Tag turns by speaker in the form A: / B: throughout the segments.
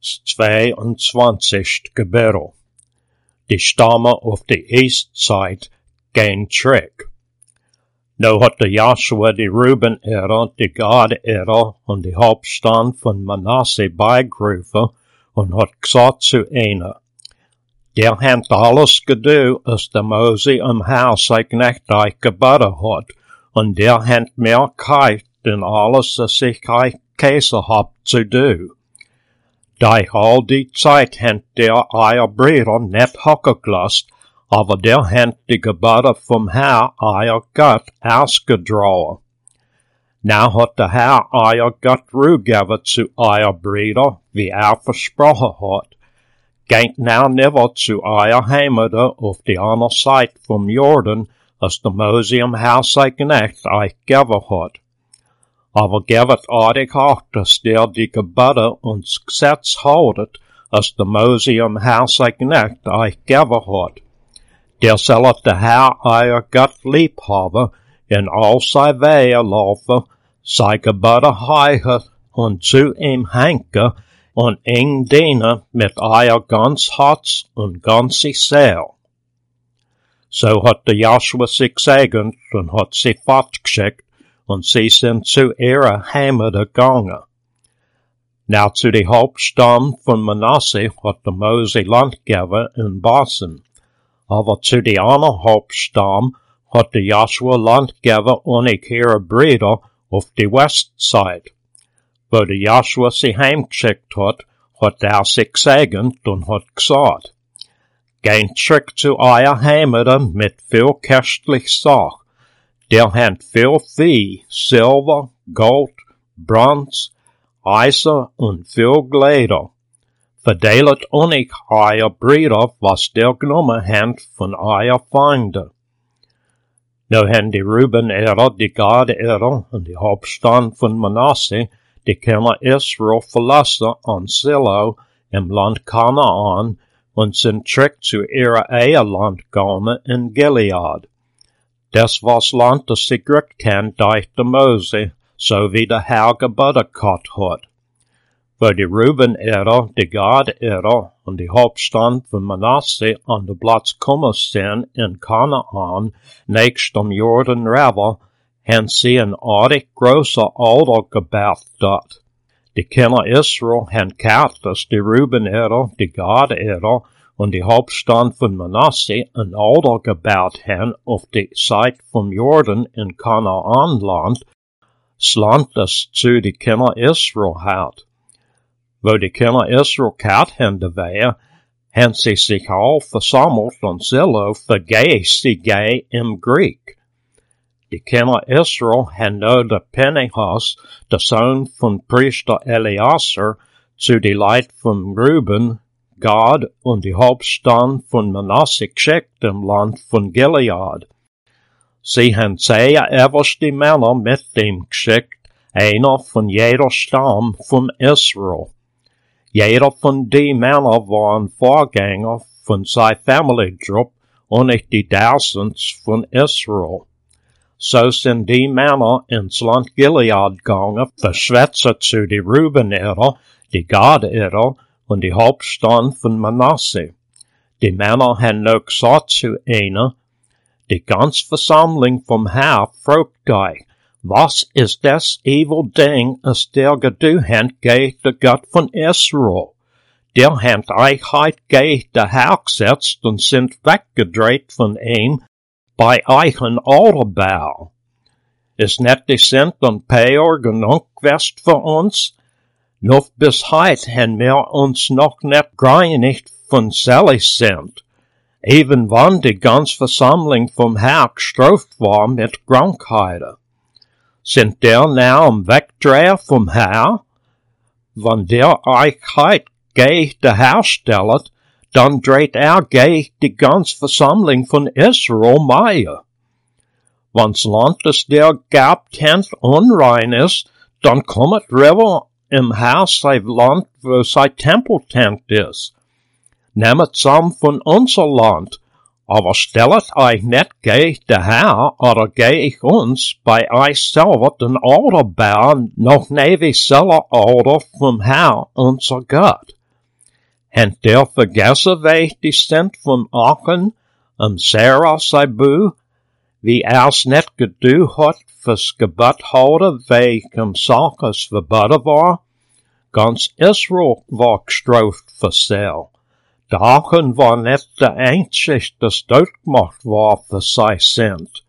A: 22 Kapitel. Die Stamme auf der Eastside gehen Trick. Nou hatte Joshua die Ruben-Ära, die Gad-Ära und die Hauptstadt von Manasse beigerufen und hat gesagt zu ihnen, der hat alles gedu, als der Mose im Haus sein Knecht euch geboten hat, und der hat mehr Keit denn alles, was ich euch Käse hab zu do. Die all die Zeit hat der euer Brüder nicht hocken gelassen, aber der hat die Gebote vom Herr, euer Gott, ausgedrauen. Now hat der Herr, euer Gott, Ruhe gegeben zu euer Brüder, wie versprochen hat. Geht now never zu euer Heimat auf die andere Seite vom Jordan, als der Mose im Haus sein Knecht euch gegeben hat. Aber gebet euch auch, dass der die Gebote und das Gesetz haltet, als der Mose im Haus sein Knecht euch gegeben hat. Der soll der Herr euer Gott lieb haben, in all sei Wege laufen, sei Gebote heichen und zu ihm henken, und ihn dienen mit euer ganz Herz und ganze Seele. So hat der Joshua sich gesegnet und hat sie fortgeschickt, und sie sind zu ihrer Heimat gegangen. Now zu die Hauptstamm von Manasse hat der Mose Land gegeben in Basen, aber zu die anderen Hauptstamm hat der Joshua Land gegeben und ihre Brüder auf die Westside. Wo der Joshua sie heimgeschickt hat sich gesegnet und hat gesagt, geht zurück zu euer Heimat mit viel köstlich Sach. Der hat viel Vieh, Silber, Gold, Bronze, Eiser und viel Gleder. Verdelet unig euer Brüder, was der genommen hat von euer Feinde. Nu haben die Ruben-Ära, die Gad-Ära und die Hauptstadt von Manasse die Kinder Israel verlassen an Silo im Land Kanaan und sind zurück zu ihrer Eheland gegangen in Gilead. Das war's Land, das sie gerückt haben durch den Mose, so wie der Herr geboten hat. Wo die Ruben-Ära, die Gad-Ära und die Hauptstadt von Manasse an den Platz gekommen sind in Kanaan, nächst am Jordan River, haben sie ein artig großer Alter gebaut dort. Die Kinder Israel haben gehört, dass die Ruben-Ära, die Gad-Ära und die Hauptstadt von Manasse ein Alter gebaut haben auf die Seite vom Jordan in Kanaanland, das Land, das zu die Kinder Israel hat. Wo die Kinder Israel gehört haben dabei, haben sie sich all versammelt und Silo vergeht sie gehen im Griech. Die Kinder Israel haben nu der Pinchas, der Sohn von Priester Eleazar, zu die Leute von Ruben, Gad und die Hauptstadt von Manasse geschickt im Land von Gilead. Sie haben sehr everste Männer mit ihm geschickt, einer von jeder Stamm von Israel. Jeder von die Männer war ein Vorgänger von seiner Family Truppe und nicht die Thousands von Israel. So sind die Männer ins Land Gilead gegangen, verschwätzt zu die Ruben-Ära, die Gad-Ära und die Hauptstadt von Manasse. Die Männer haben noch gesagt zu ihnen, die ganze Versammlung vom Herr fragt euch, was ist das evil Ding, es der gedu hat gegen der Gott von Israel? Der hat euch heut gegen der Herr gesetzt und sind weggedreht von ihm, bei euren Alterbau. Ist net die Cent und Peor genug gewesen für uns? Noch bis heut haben wir uns noch net gereinigt von selig sind. Even wann die ganze Versammlung vom Herr gestraft war mit Krankheiten. Sind der now am Wegdrehen vom Herr? Wenn der euch heut gegen der Herr stellt, dann dreht gegen die ganze Versammlung von Israel mehr. Wenn's Land, das der gehabt hat, unrein ist, dann kommt rüber im Haus sein Land, wo sein Tempeltent ist. Nehmet sam von unser Land, aber stellet euch nicht gegen der Herr oder gegen uns bei euch selber den Alter bauen, noch ne wie selber Alter vom Herr unser Gott. Han der vergessen wij die sent van Aachen, Sarah sy boe, wie als net gedoe had vers gebad houden, wij sakes verbudden war, gans Israel war gestroofd versel. Dagen war net de einzigste stoutmacht war für sy sent.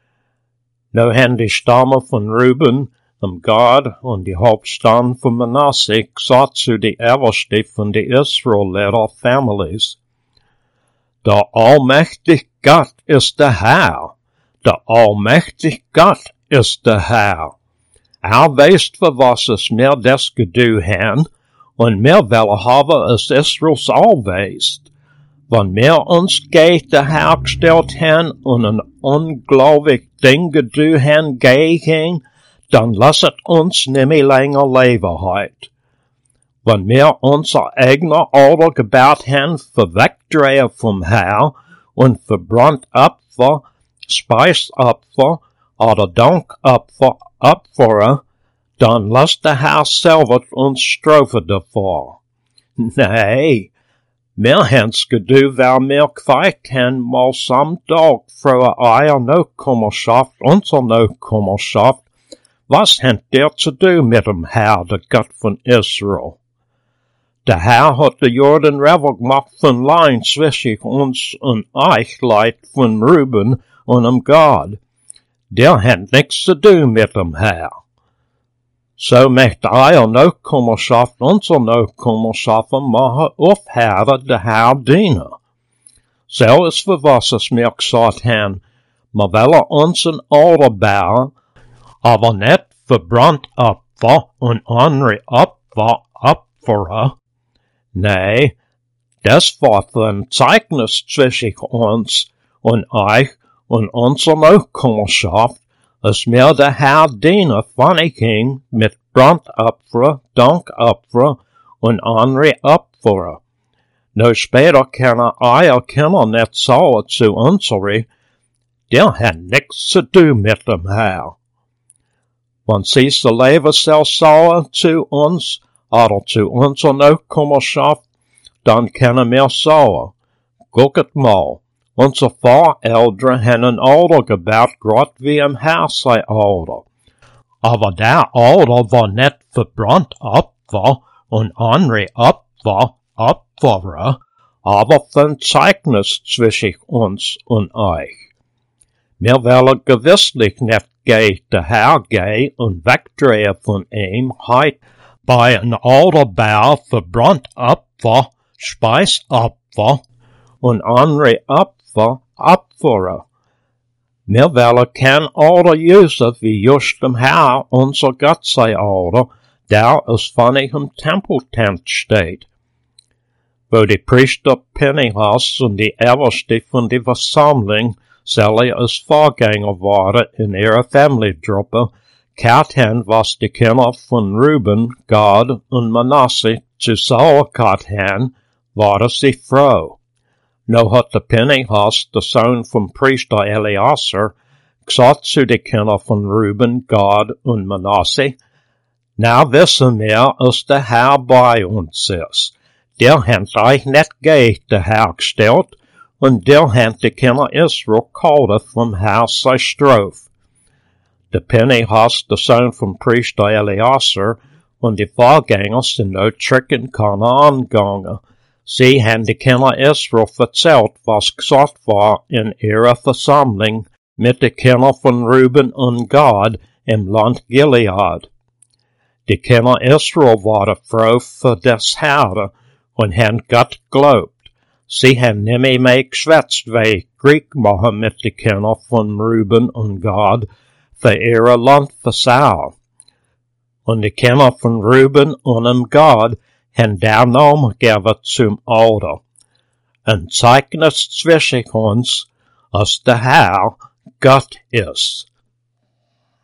A: Nou hen die stammen van Ruben, Gad und die Hauptstamm von Manasse gesagt zu die Everste von die Israeliter families. Der allmächtige Gott ist der Herr. Der allmächtige Gott ist der Herr. Weißt für was es mir des gedu han, und mir welle haben es Israels all weist. Wann mir uns geht der Herr gestellt han und ein unglaublich Ding gedu han gegen, dann lasset uns nimmer länger leben heut. Wenn wir unser eigener Order gebaut haben für Wegdrehen vom Herr und für Brandopfer, Speisopfer oder Dankopfer opfern, dann lasst der Herr selber uns strafen davor. Nee, wir haben's gedu, weil wir gefeit haben, mal samdag für eier Nachkommenschaft, unser Nachkommenschaft. Was hat der zu tun mit dem Herr, der Gott von Israel? Der Herr hat den Jordan River gemacht von Lein zwischen uns und euch, Leid von Ruben und dem Gad. Der hat nichts zu tun mit dem Herr. So möchte euer Nachkommenschaft unser Nachkommenschaft machen, auf Herren der Herr dienen. So ist für was es mir gesagt haben, wir wollen uns ein Order bauen, aber nicht für Brandopfer und andere Opfer opfern. Nee, das war für ein Zeugnis zwischen uns und euch und unserer Nachkommenschaft, dass mir der Herr dienen Pfanniging mit Brandopfer, Dankopfer und andere Opfer. No später können euer Kinder nicht sauer zu unsere, der hat nichts zu tun mit dem Herr. Wenn sie das Leben selbst sauer zu uns oder zu unserer Nachkommenschaft, dann können wir sauer. Guckt mal, unsere Voreltern haben ein Order gebaut, grad wie im Herr sei Order. Aber der Order war nicht für Brandopfer und andere Opfer, aber für ein Zeugnis zwischen uns und euch. Wir wollen gewisslich nicht der Herr gehen und wegdrehen von ihm heut bei ein Orderbau für Brandopfer, Speisopfer und andere Opfer opfern. Wir wollen kein Order usen wie just dem Herr, unser Gott sei Order, der es von im Tempeltent steht. Wo die Priester Pinchas und die Älteste von der Versammlung Sally als Vorgänger waren in ihrer Family-Gruppe, katen was die Kinder von Ruben, Gad und Manasse zu Sauer katen, waren sie froh. No hat der Pinchas, der Sohn vom Priester Eleazar, gesagt zu den Kindern von Ruben, Gad und Manasse, na wissen wir, dass der Herr bei uns ist. Der hat euch nicht gegen den Herr gestellt, und der hat die Kinder Israel gehalten vom Herr sei Strof. Der Pinchas, der Sohn vom Priester Eleazar, und die Vorgänger sind no Trick in Kanaan gegangen. Sie haben die Kinder Israel erzählt, was gesagt war in ihrer Versammlung mit den Kindern von Ruben und Gad im Land Gilead. Die Kinder Israel waren froh für das Herrn und haben Gott geglaubt. Sie haben nimmer mehr geschwätzt, wie Krieg machen mit den Kindern von Ruben und Gad für ihre Landversaal. Und die Kinder von Ruben und Gad haben der Namen gegeben zum Order. Ein Zeugnis zwischen uns, als der Herr Gott ist.